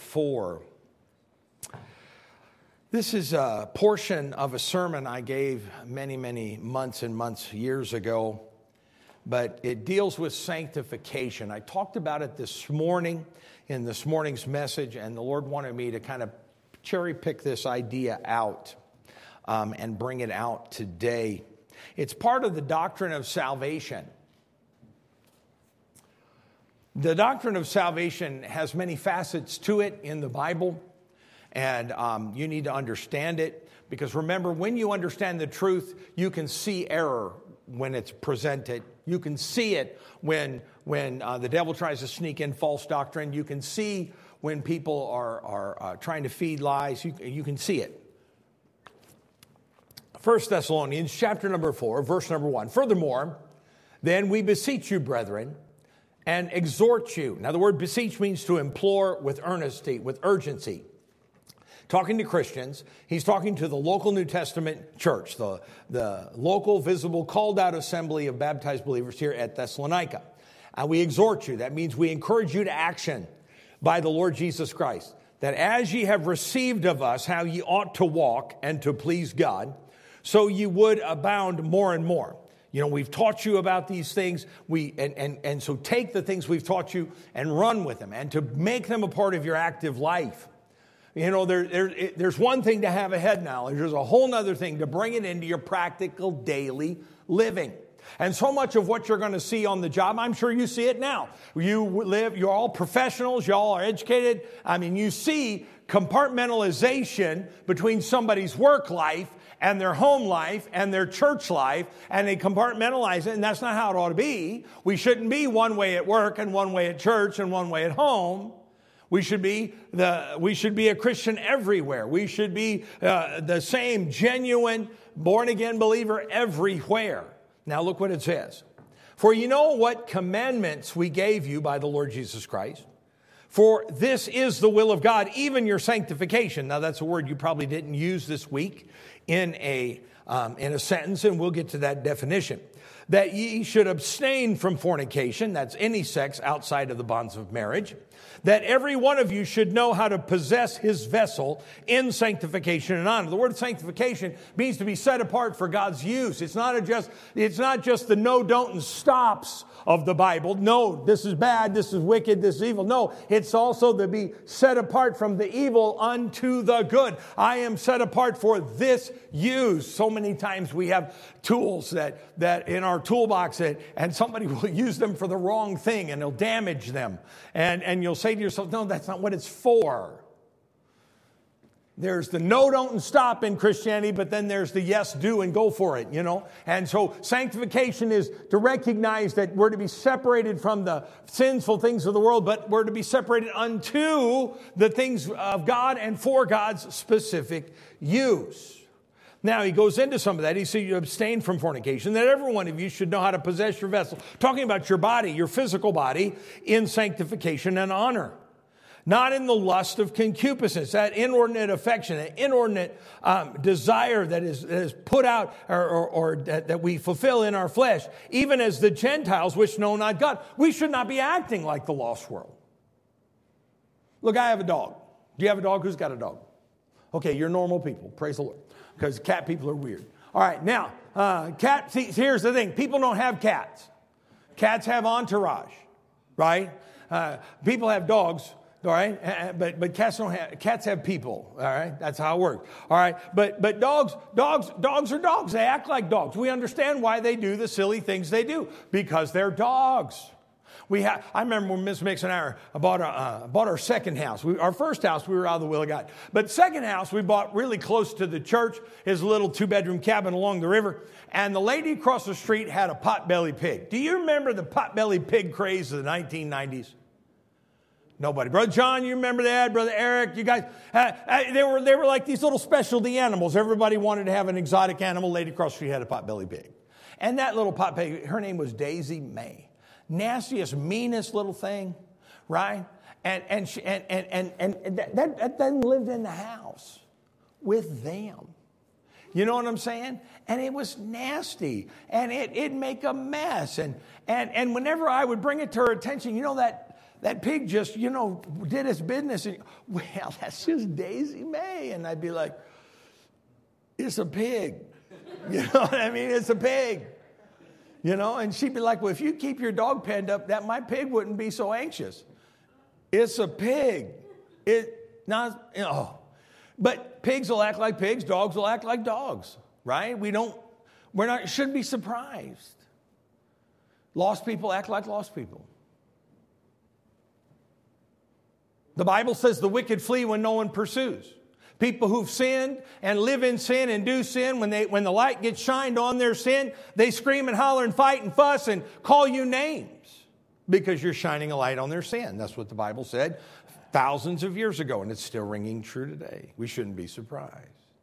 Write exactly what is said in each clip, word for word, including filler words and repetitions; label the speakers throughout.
Speaker 1: four. This is a portion of a sermon I gave many, many months and months, years ago, but it deals with sanctification. I talked about it this morning in this morning's message, and the Lord wanted me to kind of cherry pick this idea out um, and bring it out today. It's part of the doctrine of salvation. The doctrine of salvation has many facets to it in the Bible. And um, you need to understand it, because remember, when you understand the truth, you can see error when it's presented. You can see it when when uh, the devil tries to sneak in false doctrine. You can see when people are, are uh, trying to feed lies. You, you can see it. First Thessalonians chapter number four, verse number one. Furthermore, then we beseech you, brethren, and exhort you. Now, the word beseech means to implore with earnesty, with urgency. Talking to Christians, he's talking to the local New Testament church, the, the local, visible, called out assembly of baptized believers here at Thessalonica. And we exhort you, that means we encourage you to action by the Lord Jesus Christ, that as ye have received of us how ye ought to walk and to please God, so ye would abound more and more. You know, we've taught you about these things, we and, and, and so take the things we've taught you and run with them, and to make them a part of your active life. You know, there, there, it, there's one thing to have a head knowledge. There's a whole other thing to bring it into your practical daily living. And so much of what you're going to see on the job, I'm sure you see it now. You live, you're all professionals, you all are educated. I mean, you see compartmentalization between somebody's work life and their home life and their church life, and they compartmentalize it, and that's not how it ought to be. We shouldn't be one way at work and one way at church and one way at home. We should be the we should be a Christian everywhere. We should be uh, the same genuine born-again believer everywhere. Now look what it says. For you know what commandments we gave you by the Lord Jesus Christ. For this is the will of God, even your sanctification. Now that's a word you probably didn't use this week in a um, in a sentence, and we'll get to that definition. That ye should abstain from fornication, that's any sex outside of the bonds of marriage. That every one of you should know how to possess his vessel in sanctification and honor. The word sanctification means to be set apart for God's use. It's not a just, it's not just the no, don't, and stops of the Bible. No, this is bad, this is wicked, this is evil. No, it's also to be set apart from the evil unto the good. I am set apart for this use. So many times we have tools that, that in our toolbox that, and somebody will use them for the wrong thing and they'll damage them. And, and you'll say to yourself, no, that's not what it's for. There's the no, don't, and stop in Christianity, but then there's the yes, do, and go for it, you know. And so sanctification is to recognize that we're to be separated from the sinful things of the world, but we're to be separated unto the things of God and for God's specific use. Now, he goes into some of that. He says you abstain from fornication, that every one of you should know how to possess your vessel. Talking about your body, your physical body, in sanctification and honor. Not in the lust of concupiscence, that inordinate affection, that inordinate um, desire that is, that is put out or, or, or that, that we fulfill in our flesh, even as the Gentiles which know not God. We should not be acting like the lost world. Look, I have a dog. Do you have a dog? Who's got a dog? Okay, you're normal people. Praise the Lord. Because cat people are weird. All right, now, uh, cat. See, here's the thing. People don't have cats. Cats have entourage, right? Uh, people have dogs. All right, uh, but but cats don't have cats have people. All right, that's how it works. All right, but but dogs dogs dogs are dogs. They act like dogs. We understand why they do the silly things they do, because they're dogs. We have. I remember when Miss Mix and I bought our uh, bought our second house. We, our first house we were out of the will of God, but second house we bought really close to the church. His little two bedroom cabin along the river, and the lady across the street had a potbelly pig. Do you remember the potbelly pig craze of the nineteen nineties? Nobody. Brother John, you remember that? Brother Eric, you guys, uh, uh, they were they were like these little specialty animals. Everybody wanted to have an exotic animal. Lady across the street had a potbelly pig. And that little potbelly, her name was Daisy May. Nastiest, meanest little thing, right? And and she, and and and, and that, that thing lived in the house with them. You know what I'm saying? And it was nasty, and it, it'd make a mess. And, and, and whenever I would bring it to her attention, you know that that pig just, you know, did its business. And, well, that's just Daisy May. And I'd be like, it's a pig. You know what I mean? It's a pig. You know, and she'd be like, well, if you keep your dog penned up, that my pig wouldn't be so anxious. It's a pig. It not, you know. But pigs will act like pigs. Dogs will act like dogs, right? We don't, we're not, shouldn't be surprised. Lost people act like lost people. The Bible says the wicked flee when no one pursues. People who've sinned and live in sin and do sin, when they when the light gets shined on their sin, they scream and holler and fight and fuss and call you names because you're shining a light on their sin. That's what the Bible said thousands of years ago, and it's still ringing true today. We shouldn't be surprised.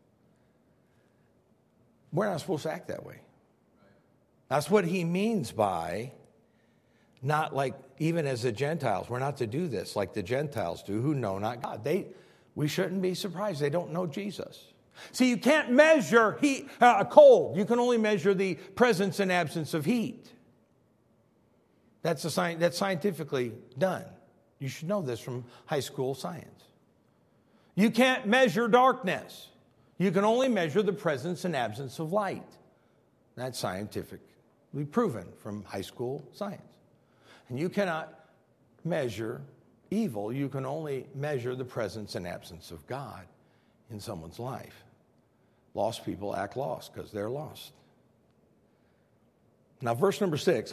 Speaker 1: We're not supposed to act that way. That's what he means by not like, even as the Gentiles, we're not to do this like the Gentiles do who know not God. They... We shouldn't be surprised. They don't know Jesus. See, you can't measure heat, uh, cold. You can only measure the presence and absence of heat. That's, a sci- that's scientifically done. You should know this from high school science. You can't measure darkness. You can only measure the presence and absence of light. That's scientifically proven from high school science. And you cannot measure evil. You can only measure the presence and absence of God in someone's life. Lost people act lost because they're lost. Now, verse number six.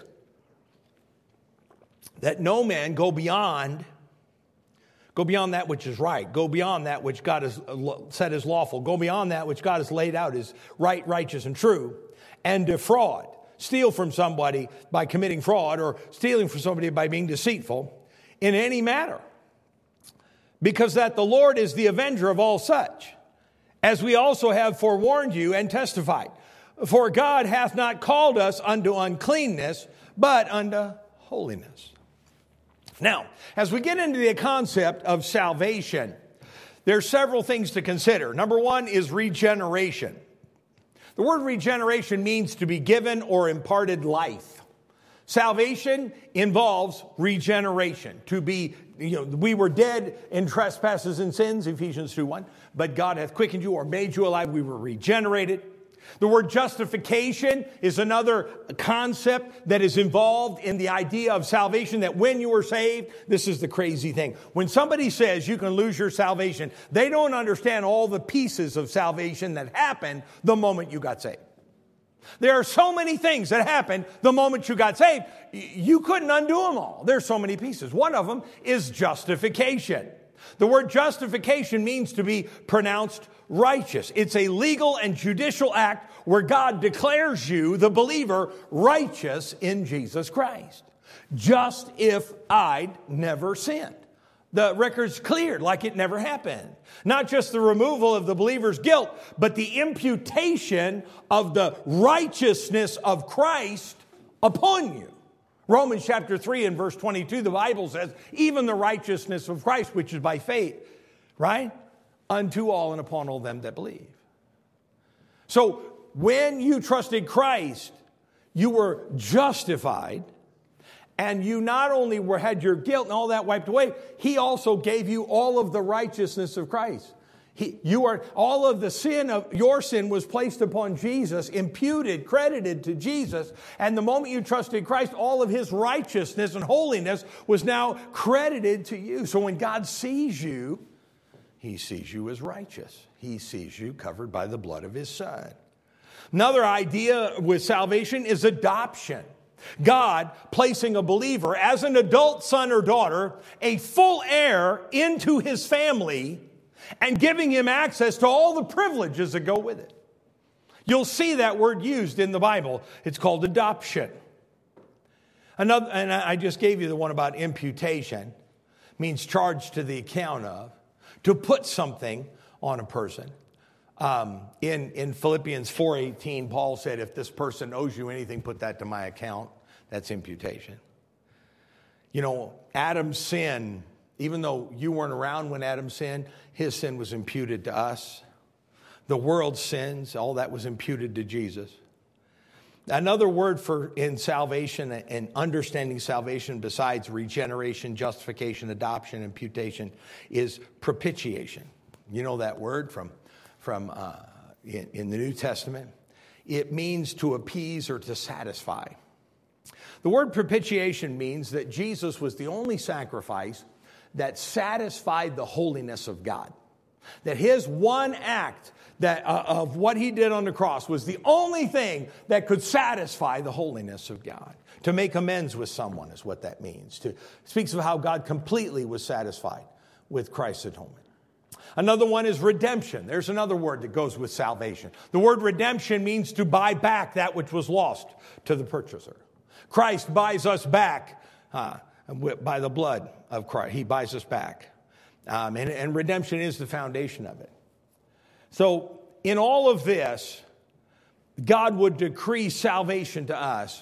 Speaker 1: That no man go beyond, go beyond that which is right. Go beyond that which God has said is lawful. Go beyond that which God has laid out is right, righteous, and true. And defraud. Steal from somebody by committing fraud, or stealing from somebody by being deceitful in any matter, because that the Lord is the avenger of all such, as we also have forewarned you and testified. For God hath not called us unto uncleanness, but unto holiness. Now, as we get into the concept of salvation, there are several things to consider. Number one is regeneration. The word regeneration means to be given or imparted life. Salvation involves regeneration. To be, you know, we were dead in trespasses and sins, Ephesians two one, but God hath quickened you or made you alive. We were regenerated. The word justification is another concept that is involved in the idea of salvation, that when you were saved, this is the crazy thing. When somebody says you can lose your salvation, they don't understand all the pieces of salvation that happened the moment you got saved. There are so many things that happened the moment you got saved. You couldn't undo them all. There's so many pieces. One of them is justification. The word justification means to be pronounced righteous. It's a legal and judicial act where God declares you, the believer, righteous in Jesus Christ. Just if I'd never sinned. The record's cleared like it never happened. Not just the removal of the believer's guilt, but the imputation of the righteousness of Christ upon you. Romans chapter three and verse twenty-two, the Bible says, even the righteousness of Christ, which is by faith, right? Unto all and upon all them that believe. So when you trusted Christ, you were justified. And you not only were had your guilt and all that wiped away, he also gave you all of the righteousness of Christ. He, you are all of the sin of your sin was placed upon Jesus, imputed, credited to Jesus. And the moment you trusted Christ, all of his righteousness and holiness was now credited to you. So when God sees you, he sees you as righteous. He sees you covered by the blood of his Son. Another idea with salvation is adoption. God placing a believer as an adult son or daughter, a full heir into his family, and giving him access to all the privileges that go with it. You'll see that word used in the Bible. It's called adoption. Another, and I just gave you the one about imputation. Means charged to the account of. To put something on a person. Um, in, in Philippians four eighteen, Paul said, if this person owes you anything, put that to my account. That's imputation. You know, Adam's sin, even though you weren't around when Adam sinned, his sin was imputed to us. The world's sins, all that was imputed to Jesus. Another word for in salvation and understanding salvation besides regeneration, justification, adoption, imputation is propitiation. You know that word from, from uh, in, in the New Testament? It means to appease or to satisfy. The word propitiation means that Jesus was the only sacrifice that satisfied the holiness of God. That his one act that uh, of what he did on the cross was the only thing that could satisfy the holiness of God. To make amends with someone is what that means. To, it speaks of how God completely was satisfied with Christ's atonement. Another one is redemption. There's another word that goes with salvation. The word redemption means to buy back that which was lost to the purchaser. Christ buys us back uh, by the blood of Christ. He buys us back. Um, and, and redemption is the foundation of it. So in all of this, God would decree salvation to us.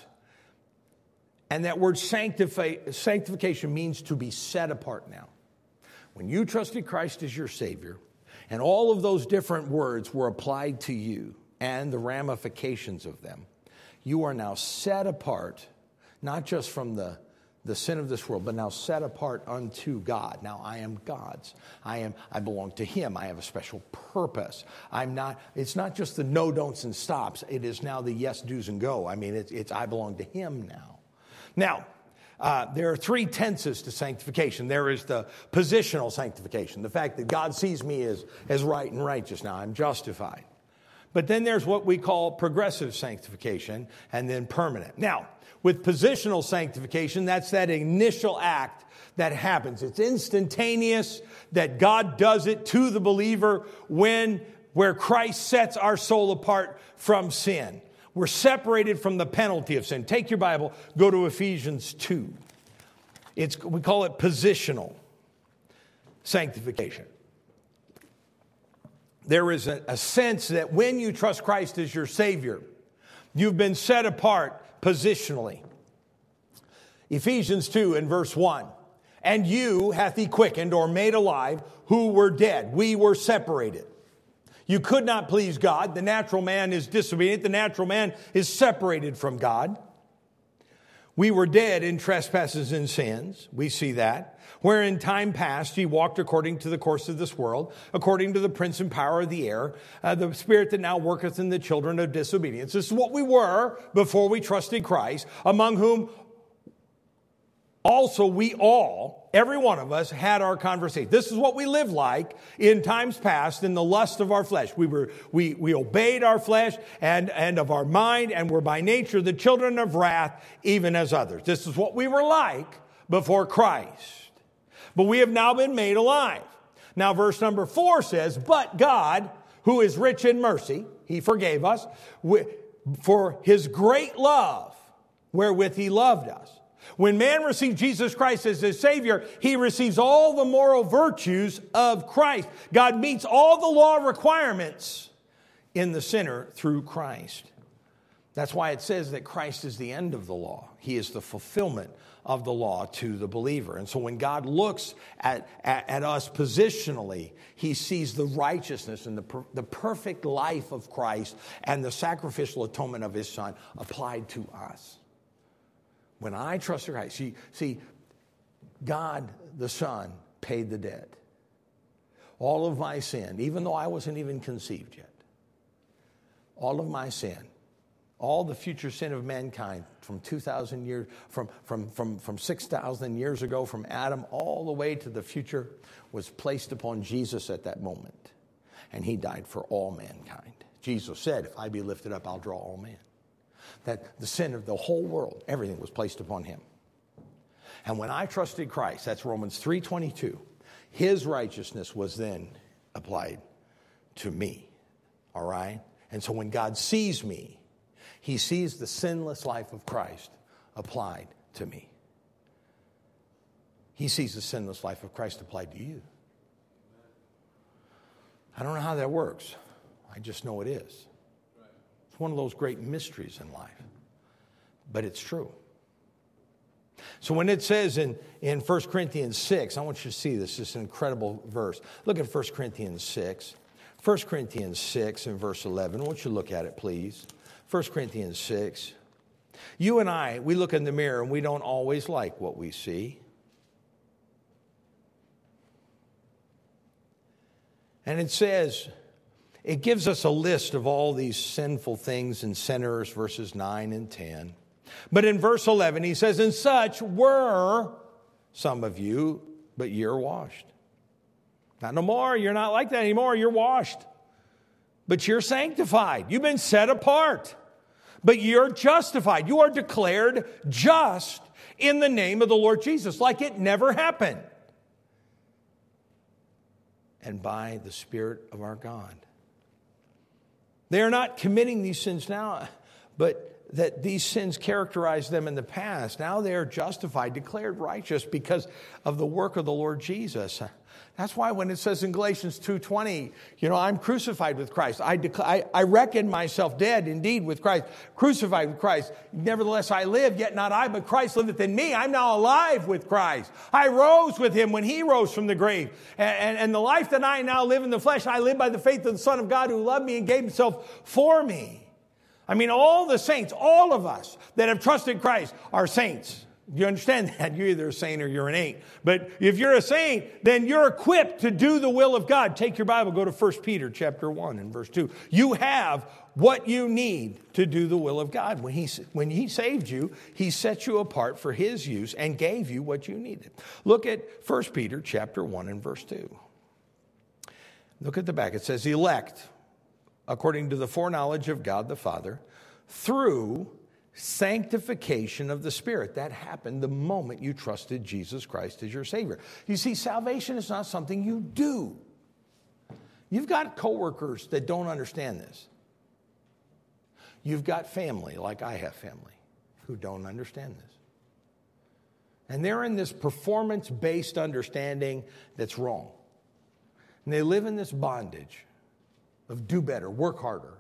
Speaker 1: And that word sanctify, sanctification means to be set apart now. When you trusted Christ as your Savior, and all of those different words were applied to you and the ramifications of them, you are now set apart, not just from the, the sin of this world, but now set apart unto God. Now I am God's. I am. I belong to Him. I have a special purpose. I'm not. It's not just the no, don'ts, and stops. It is now the yes, do's, and go. I mean, it's. it's I belong to Him now. Now. Uh, there are three tenses to sanctification. There is the positional sanctification, the fact that God sees me as, as right and righteous now. I'm justified. But then there's what we call progressive sanctification and then permanent. Now, with positional sanctification, that's that initial act that happens. It's instantaneous, that God does it to the believer when where Christ sets our soul apart from sin. We're separated from the penalty of sin. Take your Bible, go to Ephesians two. It's, we call it positional sanctification. There is a, a sense that when you trust Christ as your Savior, you've been set apart positionally. Ephesians two and verse one. And you hath he quickened or made alive who were dead. We were separated. You could not please God. The natural man is disobedient. The natural man is separated from God. We were dead in trespasses and sins. We see that. Where in time past ye walked according to the course of this world, according to the prince and power of the air, uh, the spirit that now worketh in the children of disobedience. This is what we were before we trusted Christ, among whom also we all, every one of us, had our conversation. This is what we lived like in times past in the lust of our flesh. We were we we obeyed our flesh and, and of our mind, and were by nature the children of wrath, even as others. This is what we were like before Christ. But we have now been made alive. Now verse number four says, but God, who is rich in mercy, He forgave us, for His great love, wherewith He loved us. When man receives Jesus Christ as his Savior, he receives all the moral virtues of Christ. God meets all the law requirements in the sinner through Christ. That's why it says that Christ is the end of the law. He is the fulfillment of the law to the believer. And so when God looks at, at, at us positionally, He sees the righteousness and the, per, the perfect life of Christ and the sacrificial atonement of His Son applied to us. When I trusted Christ, see, see, God the Son paid the debt. All of my sin, even though I wasn't even conceived yet, all of my sin, all the future sin of mankind from two thousand years, from, from, from, from six thousand years ago, from Adam all the way to the future, was placed upon Jesus at that moment. And He died for all mankind. Jesus said, if I be lifted up, I'll draw all men. That the sin of the whole world, everything was placed upon Him. And when I trusted Christ, that's Romans three twenty-two, His righteousness was then applied to me. All right? And so when God sees me, He sees the sinless life of Christ applied to me. He sees the sinless life of Christ applied to you. I don't know how that works. I just know it is. It's one of those great mysteries in life. But it's true. So when it says in, in First Corinthians six, I want you to see this. This is an incredible verse. Look at First Corinthians six. First Corinthians six and verse eleven. I want you to look at it, please. First Corinthians six. You and I, we look in the mirror and we don't always like what we see. And it says, it gives us a list of all these sinful things and sinners, verses nine and ten. But in verse eleven, he says, and such were some of you, but you're washed. Not no more. You're not like that anymore. You're washed. But you're sanctified. You've been set apart. But you're justified. You are declared just in the name of the Lord Jesus, like it never happened. And by the Spirit of our God. They are not committing these sins now, but that these sins characterized them in the past. Now they are justified, declared righteous because of the work of the Lord Jesus. That's why when it says in Galatians two twenty, you know, I'm crucified with Christ. I, declare, I, I reckon myself dead indeed with Christ, crucified with Christ. Nevertheless I live, yet not I, but Christ liveth in me. I'm now alive with Christ. I rose with him when he rose from the grave. And, and, and the life that I now live in the flesh, I live by the faith of the Son of God who loved me and gave himself for me. I mean, all the saints, all of us that have trusted Christ are saints. You understand that? You're either a saint or you're an ain't. But if you're a saint, then you're equipped to do the will of God. Take your Bible, go to First Peter chapter one and verse two. You have what you need to do the will of God. When he, when he saved you, he set you apart for his use and gave you what you needed. Look at First Peter chapter one and verse two. Look at the back. It says, elect, according to the foreknowledge of God the Father, through sanctification of the Spirit. That happened the moment you trusted Jesus Christ as your Savior. You see, salvation is not something you do. You've got coworkers that don't understand this. You've got family, like I have family, who don't understand this. And they're in this performance-based understanding that's wrong. And they live in this bondage of do better, work harder.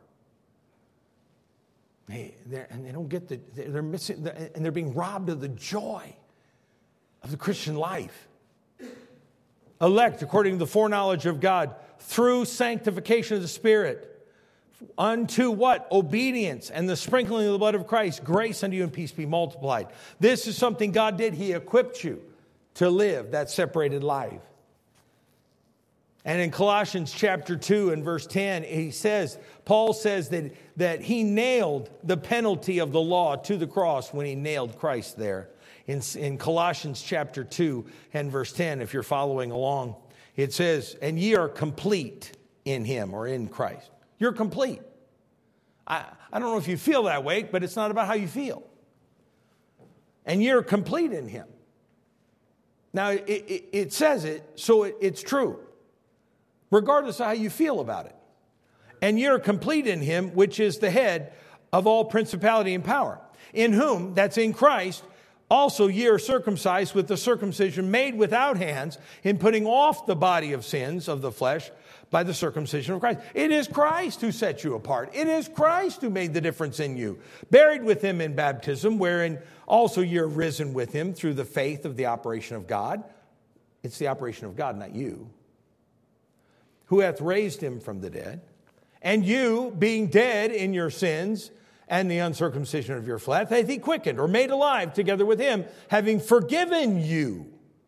Speaker 1: Hey, and they don't get the, they're missing, and they're being robbed of the joy of the Christian life. Elect according to the foreknowledge of God through sanctification of the Spirit unto what? Obedience and the sprinkling of the blood of Christ. Grace unto you and peace be multiplied. This is something God did. He equipped you to live that separated life. And in Colossians chapter two and verse ten, he says, Paul says that, that he nailed the penalty of the law to the cross when he nailed Christ there. In, in Colossians chapter two and verse ten, if you're following along, it says, and ye are complete in him or in Christ. You're complete. I, I don't know if you feel that way, but it's not about how you feel. And you're complete in him. Now, it, it, it says it, so it, it's true. Regardless of how you feel about it. And you're complete in him, which is the head of all principality and power. In whom, that's in Christ, also ye are circumcised with the circumcision made without hands, in putting off the body of sins of the flesh by the circumcision of Christ. It is Christ who set you apart. It is Christ who made the difference in you. Buried with him in baptism, wherein also you're risen with him through the faith of the operation of God. It's the operation of God, not you. Who hath raised him from the dead, and you, being dead in your sins and the uncircumcision of your flesh, hath he quickened or made alive together with him, having forgiven you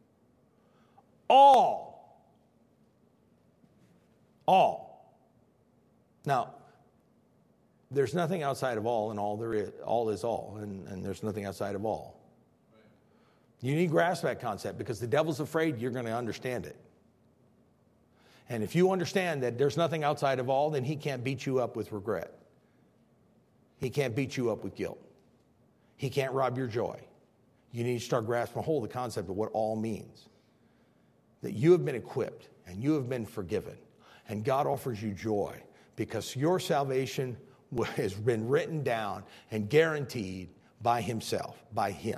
Speaker 1: all. All. Now, there's nothing outside of all, and all there is, all is all, and, and there's nothing outside of all. You need to grasp that concept because the devil's afraid you're going to understand it. And if you understand that there's nothing outside of all, then he can't beat you up with regret. He can't beat you up with guilt. He can't rob your joy. You need to start grasping a hold of the concept of what all means. That you have been equipped and you have been forgiven. And God offers you joy because your salvation has been written down and guaranteed by himself, by him.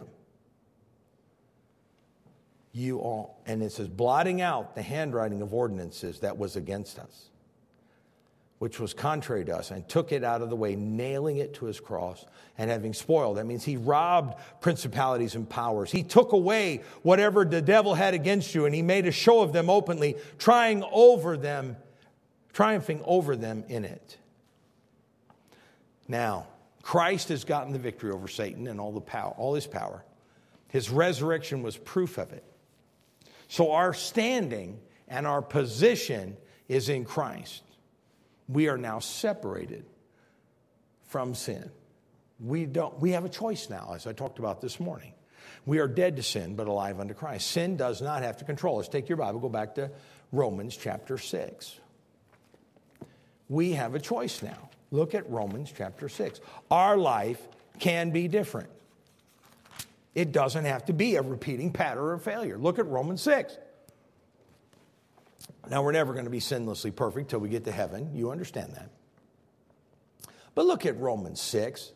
Speaker 1: You all, and it says, blotting out the handwriting of ordinances that was against us, which was contrary to us, and took it out of the way, nailing it to his cross, and having spoiled. That means he robbed principalities and powers. He took away whatever the devil had against you, and he made a show of them openly, trying over them, triumphing over them in it. Now, Christ has gotten the victory over Satan and all the power, all his power. His resurrection was proof of it. So our standing and our position is in Christ. We are now separated from sin. We don't. We have a choice now, as I talked about this morning. We are dead to sin, but alive unto Christ. Sin does not have to control us. Take your Bible, go back to Romans chapter six. We have a choice now. Look at Romans chapter six. Our life can be different. It doesn't have to be a repeating pattern of failure. Look at Romans six. Now, we're never going to be sinlessly perfect till we get to heaven. You understand that. But look at Romans six.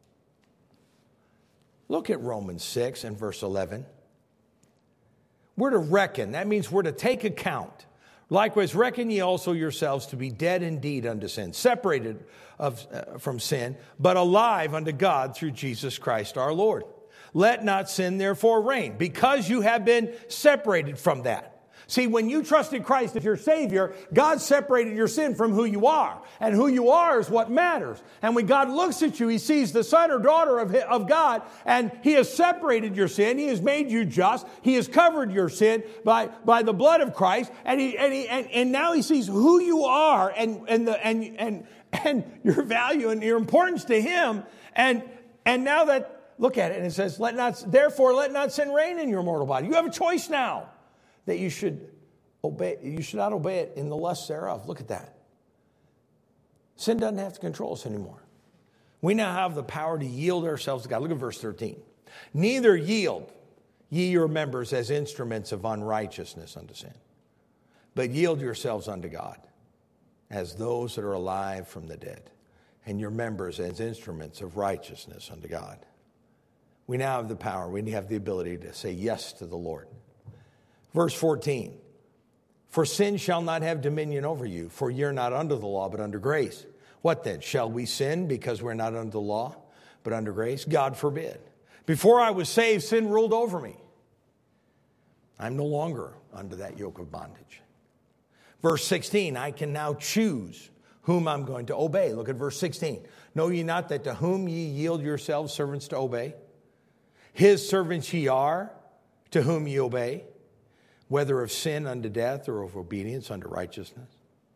Speaker 1: Look at Romans six and verse eleven. We're to reckon. That means we're to take account. Likewise, reckon ye also yourselves to be dead indeed unto sin, separated of, uh, from sin, but alive unto God through Jesus Christ our Lord. Let not sin therefore reign, because you have been separated from that. See, when you trusted Christ as your Savior, God separated your sin from who you are. And who you are is what matters. And when God looks at you, He sees the son or daughter of, of God, and He has separated your sin. He has made you just. He has covered your sin by, by the blood of Christ. And, he, and, he, and, and now He sees who you are and, and, the, and, and, and your value and your importance to Him. And, and now that, look at it, and it says, "Let not, therefore let not sin reign in your mortal body." You have a choice now. That you should obey, you should not obey it in the lust thereof. Look at that. Sin doesn't have to control us anymore. We now have the power to yield ourselves to God. Look at verse thirteen. Neither yield ye your members as instruments of unrighteousness unto sin, but yield yourselves unto God as those that are alive from the dead, and your members as instruments of righteousness unto God. We now have the power. We have the ability to say yes to the Lord. Verse fourteen, for sin shall not have dominion over you, for you're not under the law, but under grace. What then? Shall we sin because we're not under the law, but under grace? God forbid. Before I was saved, sin ruled over me. I'm no longer under that yoke of bondage. Verse sixteen, I can now choose whom I'm going to obey. Look at verse sixteen. Know ye not that to whom ye yield yourselves servants to obey? His servants ye are, to whom ye obey, whether of sin unto death or of obedience unto righteousness.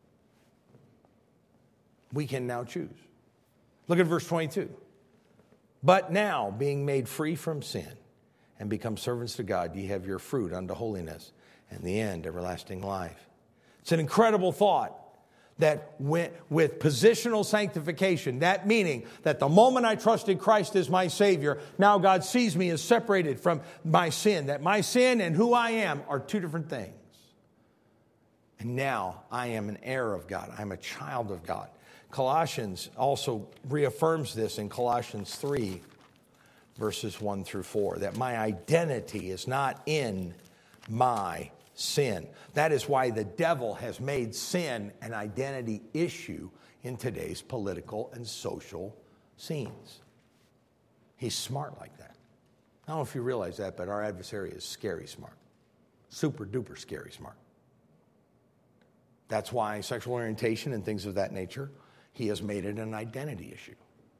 Speaker 1: We can now choose. Look at verse twenty-two. But now, being made free from sin and become servants to God, ye have your fruit unto holiness, and the end, everlasting life. It's an incredible thought that with positional sanctification, that meaning that the moment I trusted Christ as my Savior, now God sees me as separated from my sin, that my sin and who I am are two different things. And now I am an heir of God. I'm a child of God. Colossians also reaffirms this in Colossians three, verses one through four, that my identity is not in my sin. That is why the devil has made sin an identity issue in today's political and social scenes. He's smart like that. I don't know if you realize that, but our adversary is scary smart. Super duper scary smart. That's why sexual orientation and things of that nature, he has made it an identity issue.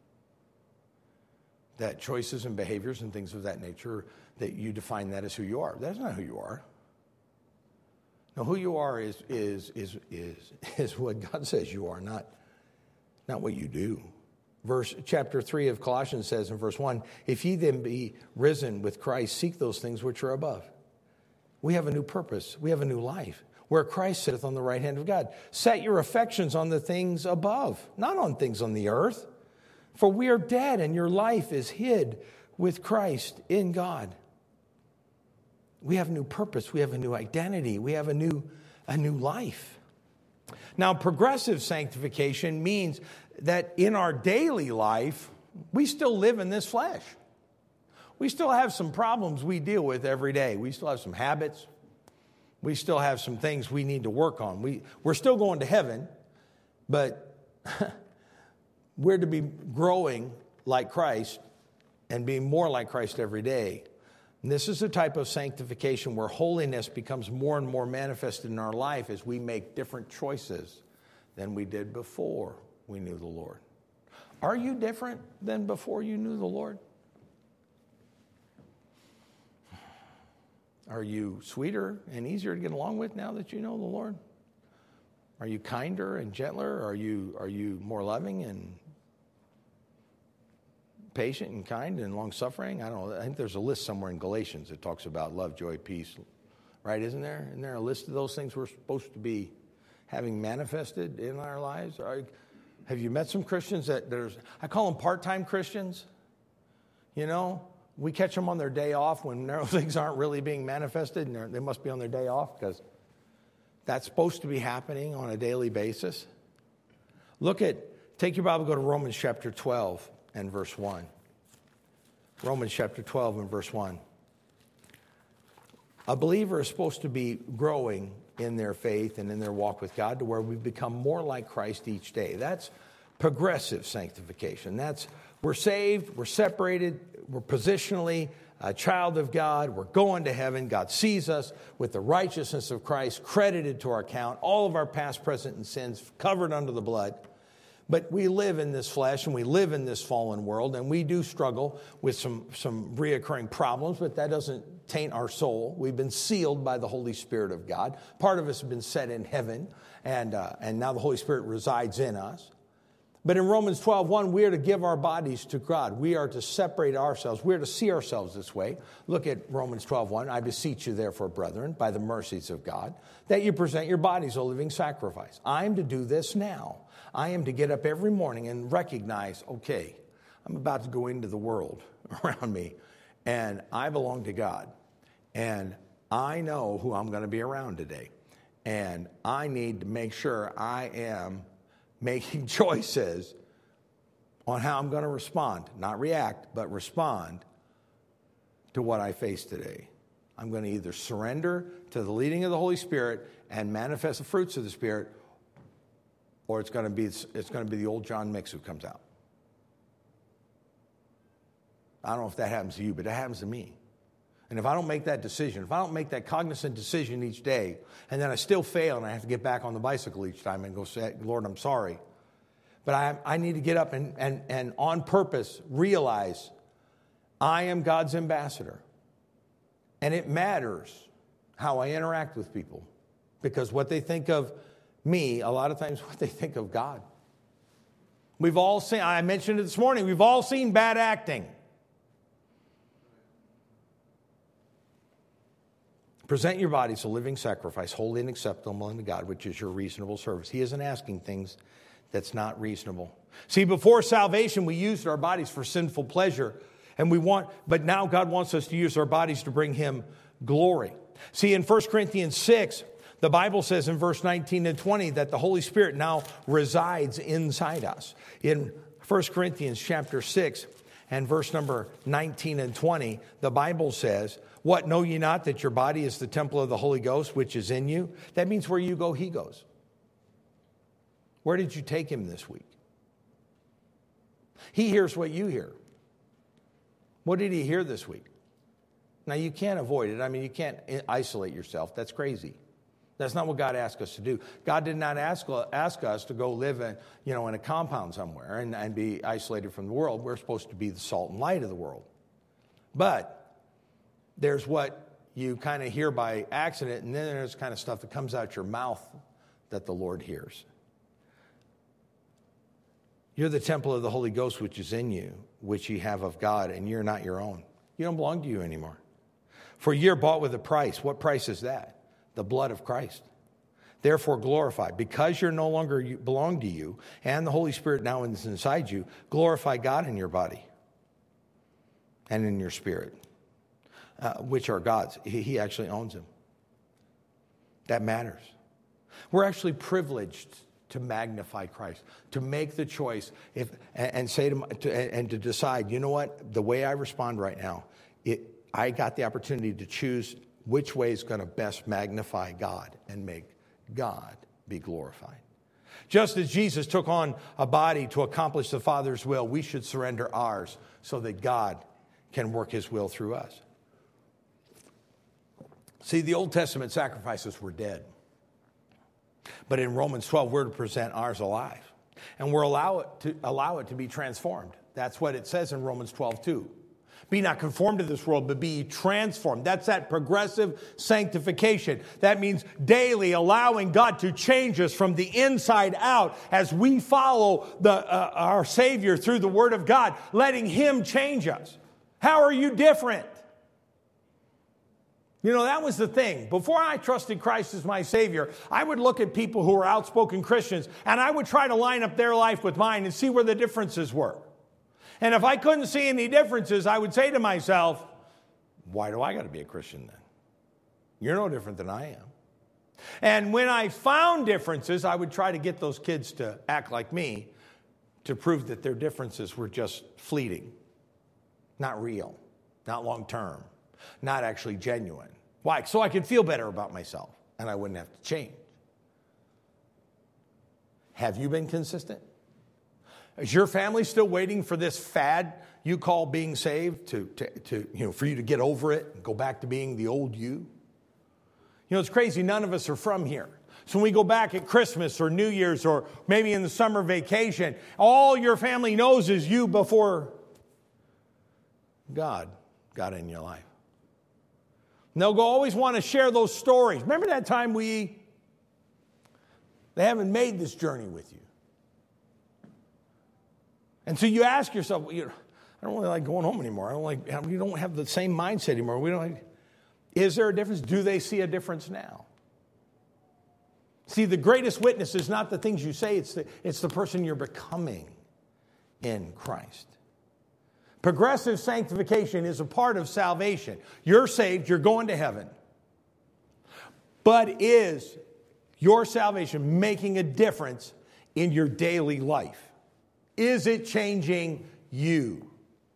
Speaker 1: That choices and behaviors and things of that nature, that you define that as who you are. That's not who you are. No, who you are is, is, is, is, is what God says you are, not, not what you do. Verse, chapter three of Colossians says in verse one, if ye then be risen with Christ, seek those things which are above. We have a new purpose. We have a new life, where Christ sitteth on the right hand of God. Set your affections on the things above, not on things on the earth. For we are dead, and your life is hid with Christ in God. We have a new purpose. We have a new identity. We have a new, a new life. Now, progressive sanctification means that in our daily life, we still live in this flesh. We still have some problems we deal with every day. We still have some habits. We still have some things we need to work on. We, we're still going to heaven, but we're to be growing like Christ and being more like Christ every day. And this is the type of sanctification where holiness becomes more and more manifested in our life as we make different choices than we did before we knew the Lord. Are you different than before you knew the Lord? Are you sweeter and easier to get along with now that you know the Lord? Are you kinder and gentler? Are you, are you more loving and patient and kind and long-suffering? I don't know. I think there's a list somewhere in Galatians that talks about love, joy, peace. Right? Isn't there? Isn't there a list of those things we're supposed to be having manifested in our lives? Are, have you met some Christians that there's, I call them part-time Christians. You know, we catch them on their day off when things aren't really being manifested, and they must be on their day off because that's supposed to be happening on a daily basis. Look at, take your Bible, go to Romans chapter twelve and verse one. Romans chapter twelve and verse one. A believer is supposed to be growing in their faith and in their walk with God to where we become more like Christ each day. That's progressive sanctification. That's, we're saved, we're separated, we're positionally a child of God, we're going to heaven. God sees us with the righteousness of Christ credited to our account, all of our past, present, and sins covered under the blood. But we live in this flesh and we live in this fallen world, and we do struggle with some, some reoccurring problems, but that doesn't taint our soul. We've been sealed by the Holy Spirit of God. Part of us has been set in heaven, and, uh, and now the Holy Spirit resides in us. But in Romans twelve one, we are to give our bodies to God. We are to separate ourselves. We are to see ourselves this way. Look at Romans twelve one. I beseech you, therefore, brethren, by the mercies of God, that you present your bodies a living sacrifice. I am to do this now. I am to get up every morning and recognize, okay, I'm about to go into the world around me, and I belong to God. And I know who I'm going to be around today. And I need to make sure I am making choices on how I'm going to respond. Not react, but respond to what I face today. I'm going to either surrender to the leading of the Holy Spirit and manifest the fruits of the Spirit, or it's going to be, it's going to be the old John Mix who comes out. I don't know if that happens to you, but that happens to me. And if I don't make that decision, if I don't make that cognizant decision each day, and then I still fail and I have to get back on the bicycle each time and go say, Lord, I'm sorry. But I, I need to get up and, and, and on purpose realize I am God's ambassador. And it matters how I interact with people, because what they think of me, a lot of times what they think of God. We've all seen, I mentioned it this morning, we've all seen bad acting. Present your bodies a living sacrifice, holy and acceptable unto God, which is your reasonable service. He isn't asking things that's not reasonable. See, before salvation, we used our bodies for sinful pleasure, and we want, but now God wants us to use our bodies to bring Him glory. See, in First Corinthians six, the Bible says in verse nineteen and twenty that the Holy Spirit now resides inside us. In First Corinthians chapter six and verse number nineteen and twenty, the Bible says, what, know ye not that your body is the temple of the Holy Ghost, which is in you? That means where you go, He goes. Where did you take Him this week? He hears what you hear. What did He hear this week? Now, you can't avoid it. I mean, you can't isolate yourself. That's crazy. That's not what God asked us to do. God did not ask, ask us to go live in, you know, in a compound somewhere and, and be isolated from the world. We're supposed to be the salt and light of the world. But there's what you kind of hear by accident, and then there's kind of stuff that comes out your mouth that the Lord hears. You're the temple of the Holy Ghost, which is in you, which ye have of God, and you're not your own. You don't belong to you anymore. For you're bought with a price. What price is that? The blood of Christ. Therefore glorify. Because you're no longer belong to you, and the Holy Spirit now is inside you, glorify God in your body and in your spirit. Uh, which are God's. He, he actually owns them. That matters. We're actually privileged to magnify Christ, to make the choice if and, and say to, to and to decide, you know what, the way I respond right now, it I got the opportunity to choose which way is going to best magnify God and make God be glorified. Just as Jesus took on a body to accomplish the Father's will, we should surrender ours so that God can work His will through us. See, the Old Testament sacrifices were dead. But in Romans twelve, we're to present ours alive. And we're allow it to allow it to be transformed. That's what it says in Romans twelve two. Be not conformed to this world, but be transformed. That's that progressive sanctification. That means daily allowing God to change us from the inside out as we follow the, uh, our Savior through the Word of God, letting Him change us. How are you different? You know, that was the thing. Before I trusted Christ as my Savior, I would look at people who were outspoken Christians, and I would try to line up their life with mine and see where the differences were. And if I couldn't see any differences, I would say to myself, why do I got to be a Christian then? You're no different than I am. And when I found differences, I would try to get those kids to act like me to prove that their differences were just fleeting, not real, not long-term, not actually genuine. Why? So I could feel better about myself and I wouldn't have to change. Have you been consistent? Is your family still waiting for this fad you call being saved to, to, to, you know, for you to get over it and go back to being the old you? You know, it's crazy. None of us are from here. So when we go back at Christmas or New Year's or maybe in the summer vacation, all your family knows is you before God got in your life. And they'll go always want to share those stories. Remember that time we, they haven't made this journey with you. And so you ask yourself, well, you know, I don't really like going home anymore. I don't like, we don't have the same mindset anymore. We don't like, is there a difference? Do they see a difference now? See, the greatest witness is not the things you say, it's the, it's the person you're becoming in Christ. Progressive sanctification is a part of salvation. You're saved, you're going to heaven. But is your salvation making a difference in your daily life? Is it changing you?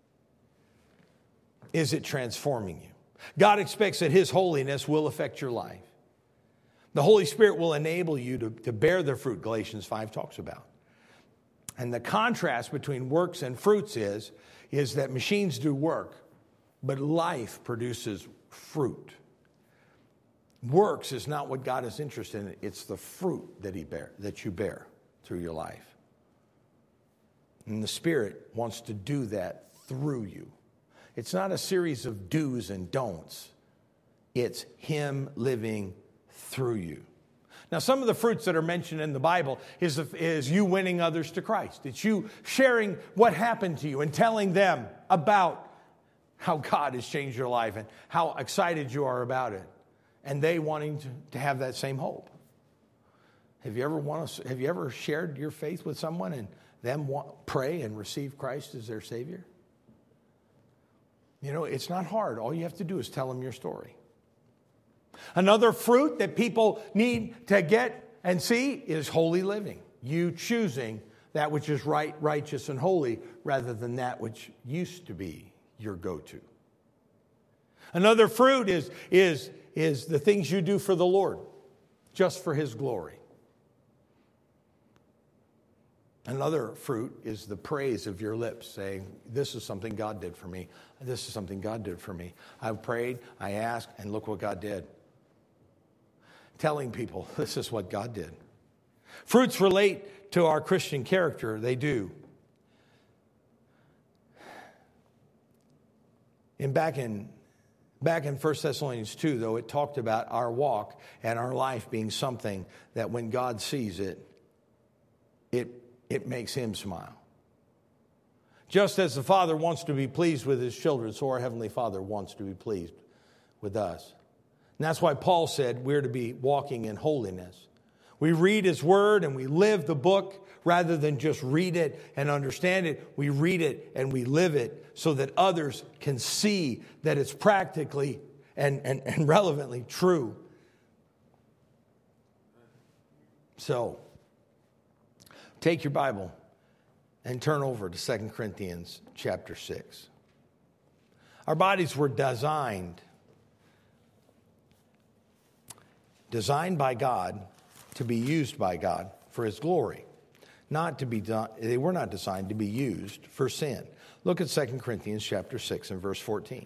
Speaker 1: Is it transforming you? God expects that His holiness will affect your life. The Holy Spirit will enable you to, to bear the fruit, Galatians five talks about. And the contrast between works and fruits is, is that machines do work, but life produces fruit. Works is not what God is interested in. It's the fruit that He bear, that you bear through your life. And the Spirit wants to do that through you. It's not a series of do's and don'ts. It's Him living through you. Now, some of the fruits that are mentioned in the Bible is, is you winning others to Christ. It's you sharing what happened to you and telling them about how God has changed your life and how excited you are about it. And they wanting to, to have that same hope. Have you ever want to, have you ever shared your faith with someone and them want, pray and receive Christ as their Savior? You know, it's not hard. All you have to do is tell them your story. Another fruit that people need to get and see is holy living. You choosing that which is right, righteous, and holy rather than that which used to be your go-to. Another fruit is, is, is the things you do for the Lord, just for His glory. Another fruit is the praise of your lips, saying, this is something God did for me. This is something God did for me. I prayed, I asked, and look what God did. Telling people, this is what God did. Fruits relate to our Christian character. They do. And back in, back in First Thessalonians two, though, it talked about our walk and our life being something that when God sees it, it, it makes Him smile. Just as the Father wants to be pleased with His children, so our Heavenly Father wants to be pleased with us. And that's why Paul said we're to be walking in holiness. We read His Word and we live the book rather than just read it and understand it. We read it and we live it so that others can see that it's practically and, and, and relevantly true. So, take your Bible and turn over to Second Corinthians chapter six. Our bodies were designed Designed by God to be used by God for His glory. Not to be done, they were not designed to be used for sin. Look at Second Corinthians chapter six and verse fourteen.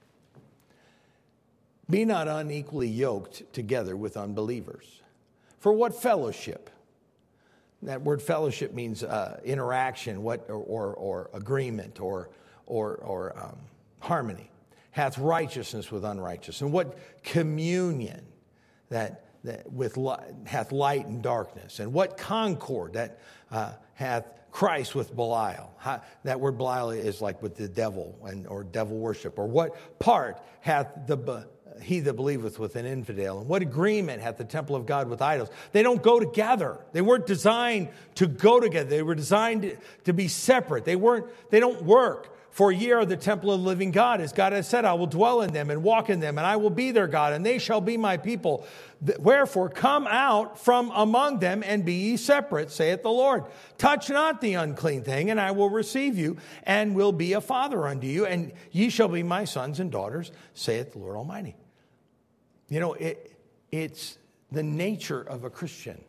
Speaker 1: Be not unequally yoked together with unbelievers. For what fellowship That word fellowship means uh, interaction, what or, or, or agreement, or or or um, harmony. Hath righteousness with unrighteousness, and what communion that that with li- hath light and darkness, and what concord that uh, hath Christ with Belial. How, that word Belial is like with the devil and or devil worship, or what part hath the he that believeth with an infidel, and what agreement hath the temple of God with idols? They don't go together. They weren't designed to go together. They were designed to, to be separate. They weren't. They don't work. For ye are the temple of the living God. As God has said, I will dwell in them and walk in them, and I will be their God, and they shall be my people. Wherefore, come out from among them, and be ye separate, saith the Lord. Touch not the unclean thing, and I will receive you, and will be a father unto you, and ye shall be my sons and daughters, saith the Lord Almighty. You know, it, it's the nature of a Christian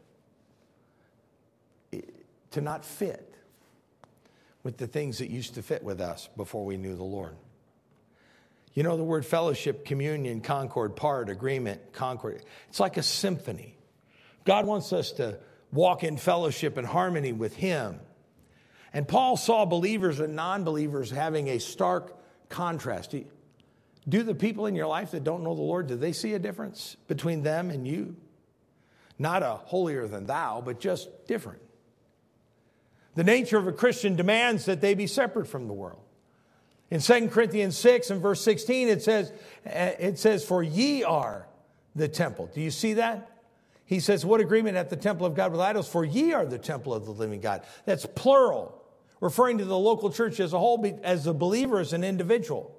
Speaker 1: to not fit with the things that used to fit with us before we knew the Lord. You know, the word fellowship, communion, concord, part, agreement, concord, it's like a symphony. God wants us to walk in fellowship and harmony with Him. And Paul saw believers and non-believers having a stark contrast. Do the people in your life that don't know the Lord, do they see a difference between them and you? Not a holier than thou, but just different. The nature of a Christian demands that they be separate from the world. In Second Corinthians six and verse sixteen, it says, it says, for ye are the temple. Do you see that? He says, what agreement hath the temple of God with idols? For ye are the temple of the living God. That's plural, referring to the local church as a whole, as a believer, as an individual.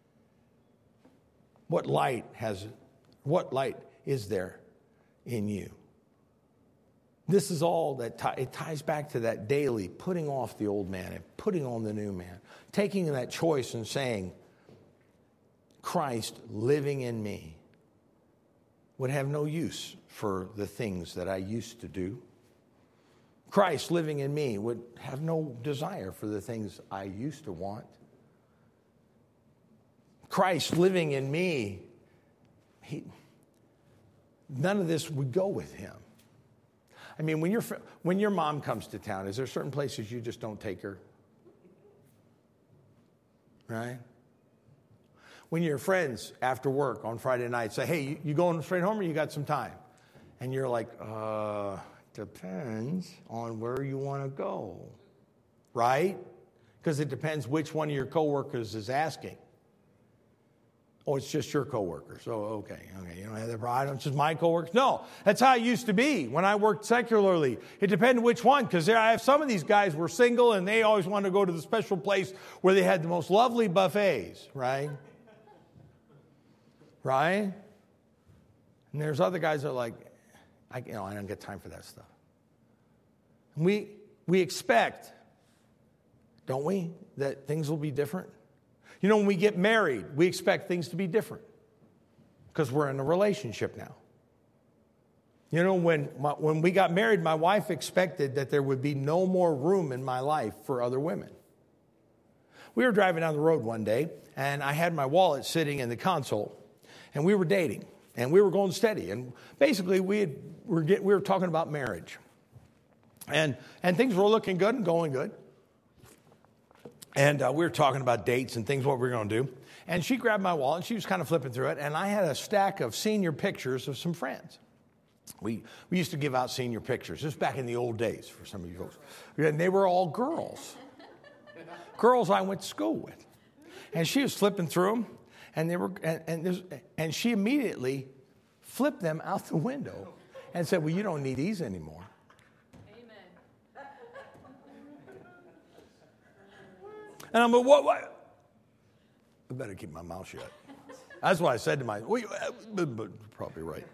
Speaker 1: What light has, what light is there in you? This is all that t- it ties back to that daily putting off the old man and putting on the new man. Taking that choice and saying, Christ living in me would have no use for the things that I used to do. Christ living in me would have no desire for the things I used to want. Christ living in me, he, none of this would go with him. I mean, when, you're, when your mom comes to town, is there certain places you just don't take her? Right? When your friends after work on Friday night say, hey, you, you going straight home or you got some time? And you're like, uh, depends on where you want to go. Right? Because it depends which one of your coworkers is asking. Oh, it's just your coworkers. So, okay, okay, you don't have that problem. It's just my coworkers. No, that's how it used to be when I worked secularly. It depended which one, because I have some of these guys were single and they always wanted to go to the special place where they had the most lovely buffets, right? Right? And there's other guys that are like, I, you know, I don't get time for that stuff. And we we expect, don't we, that things will be different? You know, when we get married, we expect things to be different because we're in a relationship now. You know, when my, when we got married, my wife expected that there would be no more room in my life for other women. We were driving down the road one day, and I had my wallet sitting in the console, and we were dating, and we were going steady. And basically, we had, we, were get, we were talking about marriage. And, and things were looking good and going good. And uh, we were talking about dates and things, what we were going to do. And she grabbed my wallet, and she was kind of flipping through it. And I had a stack of senior pictures of some friends. We we used to give out senior pictures. This was back in the old days for some of you folks. And they were all girls. Girls I went to school with. And she was flipping through them. And, they were, and, and, and she immediately flipped them out the window and said, well, you don't need these anymore. And I'm like, what, what? I better keep my mouth shut. That's what I said to my, well, you, but probably right.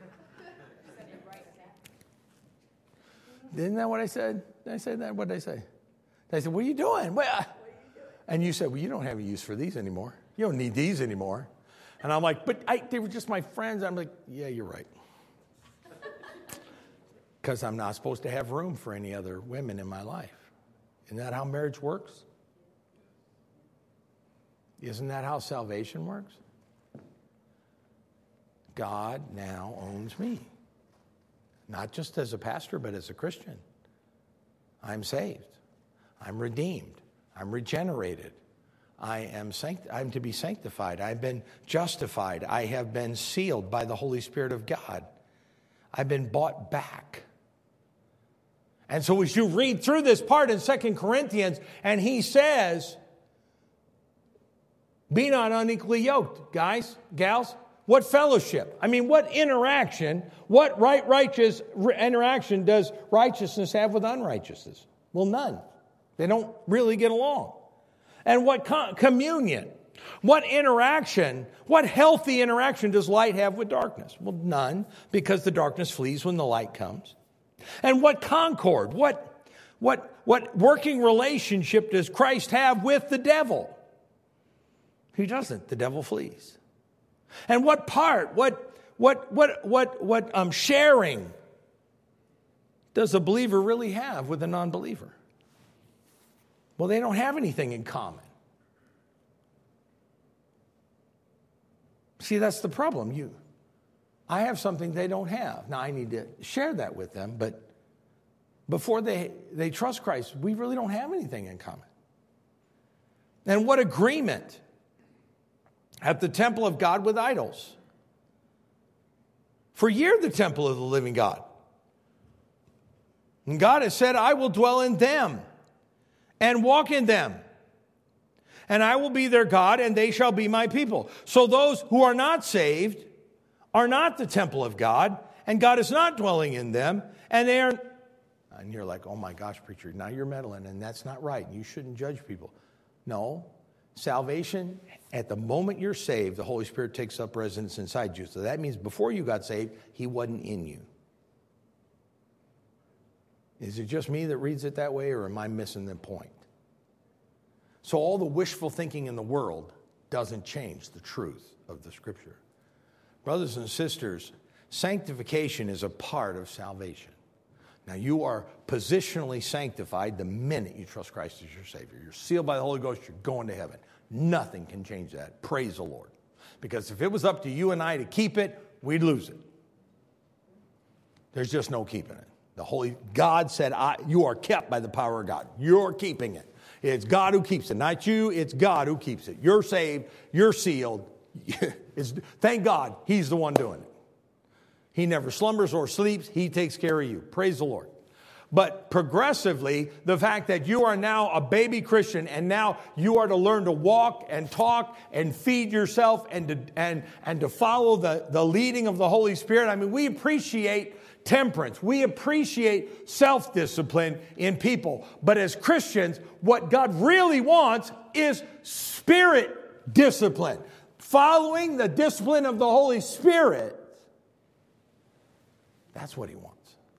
Speaker 1: Isn't that what I said? Did I say that? What did I say? I said, what are you doing? Well, and you said, well, you don't have a use for these anymore. You don't need these anymore. And I'm like, but I, they were just my friends. I'm like, yeah, you're right. Because I'm not supposed to have room for any other women in my life. Isn't that how marriage works? Isn't that how salvation works? God now owns me. Not just as a pastor, but as a Christian. I'm saved. I'm redeemed. I'm regenerated. I am sanct- I'm to be sanctified. I've been justified. I have been sealed by the Holy Spirit of God. I've been bought back. And so as you read through this part in Second Corinthians, and he says, be not unequally yoked, guys, gals. What fellowship? I mean, what interaction, what right righteous interaction does righteousness have with unrighteousness? Well, none. They don't really get along. And what com- communion? What interaction, what healthy interaction does light have with darkness? Well, none, because the darkness flees when the light comes. And what concord, what, what, what working relationship does Christ have with the devil? He doesn't. The devil flees. And what part, what, what, what, what, what um, sharing does a believer really have with a non-believer? Well, they don't have anything in common. See, that's the problem. You, I have something they don't have. Now, I need to share that with them, but before they, they trust Christ, we really don't have anything in common. And what agreement at the temple of God with idols? For ye are the temple of the living God. And God has said, I will dwell in them and walk in them. And I will be their God, and they shall be my people. So those who are not saved are not the temple of God, and God is not dwelling in them, and they are... And you're like, oh my gosh, preacher, now you're meddling, and that's not right. You shouldn't judge people. No. Salvation, at the moment you're saved, the Holy Spirit takes up residence inside you. So that means before you got saved, he wasn't in you. Is it just me that reads it that way, or am I missing the point? So all the wishful thinking in the world doesn't change the truth of the Scripture. Brothers and sisters, sanctification is a part of salvation. Now, you are positionally sanctified the minute you trust Christ as your Savior. You're sealed by the Holy Ghost. You're going to heaven. Nothing can change that. Praise the Lord. Because if it was up to you and I to keep it, we'd lose it. There's just no keeping it. The Holy God said, I, you are kept by the power of God. You're keeping it. It's God who keeps it. Not you, it's God who keeps it. You're saved. You're sealed. It's, thank God he's the one doing it. He never slumbers or sleeps. He takes care of you. Praise the Lord. But progressively, the fact that you are now a baby Christian and now you are to learn to walk and talk and feed yourself and to, and, and to follow the, the leading of the Holy Spirit. I mean, we appreciate temperance. We appreciate self-discipline in people. But as Christians, what God really wants is spirit discipline. Following the discipline of the Holy Spirit. That's what he wants.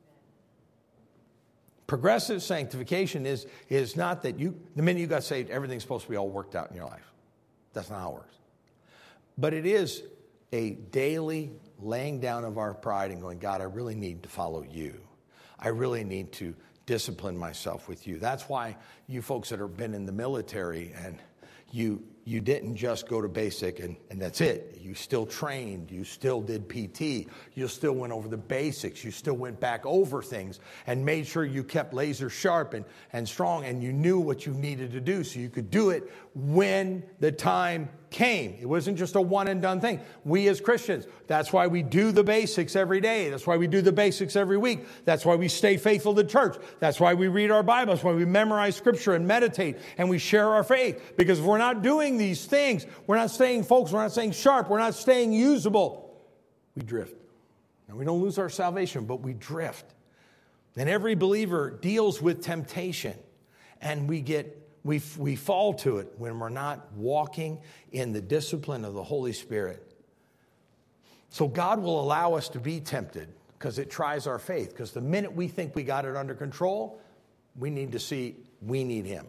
Speaker 1: Progressive sanctification is, is not that you, the minute you got saved, everything's supposed to be all worked out in your life. That's not how it works. But it is a daily laying down of our pride and going, God, I really need to follow you. I really need to discipline myself with you. That's why you folks that have been in the military and you you didn't just go to basic and, and that's it. You still trained. You still did P T. You still went over the basics. You still went back over things and made sure you kept laser sharp and, and strong and you knew what you needed to do so you could do it when the time came. It wasn't just a one and done thing. We as Christians, that's why we do the basics every day. That's why we do the basics every week. That's why we stay faithful to church. That's why we read our Bibles. That's why we memorize Scripture and meditate and we share our faith. Because if we're not doing these things, we're not staying focused, we're not staying sharp, we're not staying usable, we drift. And we don't lose our salvation, but we drift. And every believer deals with temptation. And we get We, we fall to it when we're not walking in the discipline of the Holy Spirit. So God will allow us to be tempted because it tries our faith. Because the minute we think we got it under control, we need to see we need Him.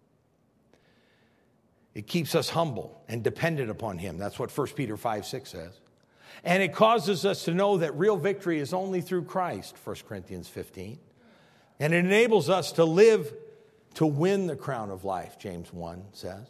Speaker 1: It keeps us humble and dependent upon Him. That's what First Peter five six says. And it causes us to know that real victory is only through Christ, First Corinthians fifteen. And it enables us to live to win the crown of life, James one says.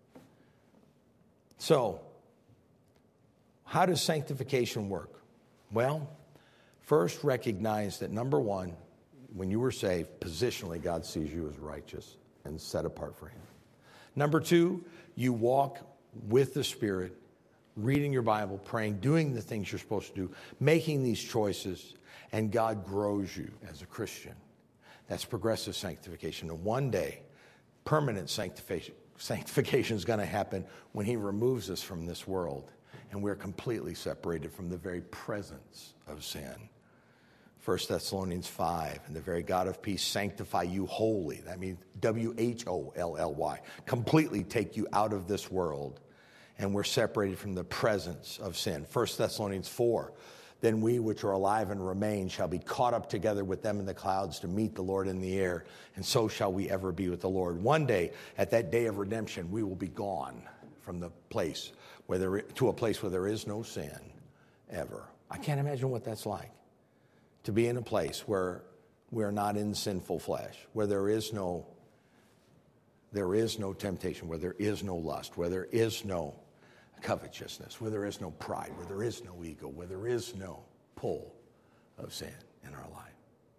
Speaker 1: So, how does sanctification work? Well, first recognize that number one, when you were saved, positionally, God sees you as righteous and set apart for him. Number two, you walk with the Spirit, reading your Bible, praying, doing the things you're supposed to do, making these choices, and God grows you as a Christian. That's progressive sanctification. And one day, permanent sanctification, sanctification is going to happen when he removes us from this world, and we're completely separated from the very presence of sin. First Thessalonians five, and the very God of peace sanctify you wholly. That means W H O L L Y. Completely take you out of this world, and we're separated from the presence of sin. First Thessalonians four, then we which are alive and remain shall be caught up together with them in the clouds to meet the Lord in the air, and so shall we ever be with the Lord. One day, at that day of redemption, we will be gone from the place where there, to a place where there is no sin ever. I can't imagine what that's like, to be in a place where we're not in sinful flesh, where there is no, there is no temptation, where there is no lust, where there is no covetousness, where there is no pride, where there is no ego, where there is no pull of sin in our life.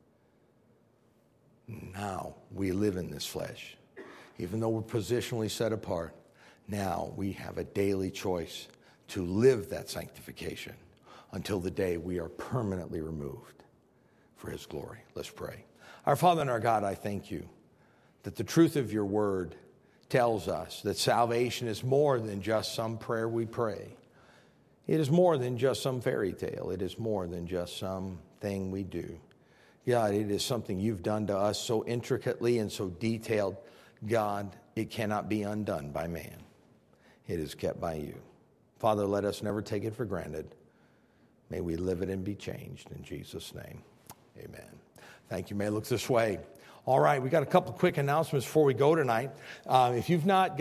Speaker 1: Now we live in this flesh. Even though we're positionally set apart, now we have a daily choice to live that sanctification until the day we are permanently removed for his glory. Let's pray. Our Father and our God, I thank you that the truth of your word tells us that salvation is more than just some prayer we pray. It is more than just some fairy tale. It is more than just something we do. God, it is something you've done to us so intricately and so detailed. God, it cannot be undone by man. It is kept by you. Father, let us never take it for granted. May we live it and be changed. In Jesus' name, amen. Thank you. May I look this way. All right, we got a couple quick announcements before we go tonight. Uh, if you've not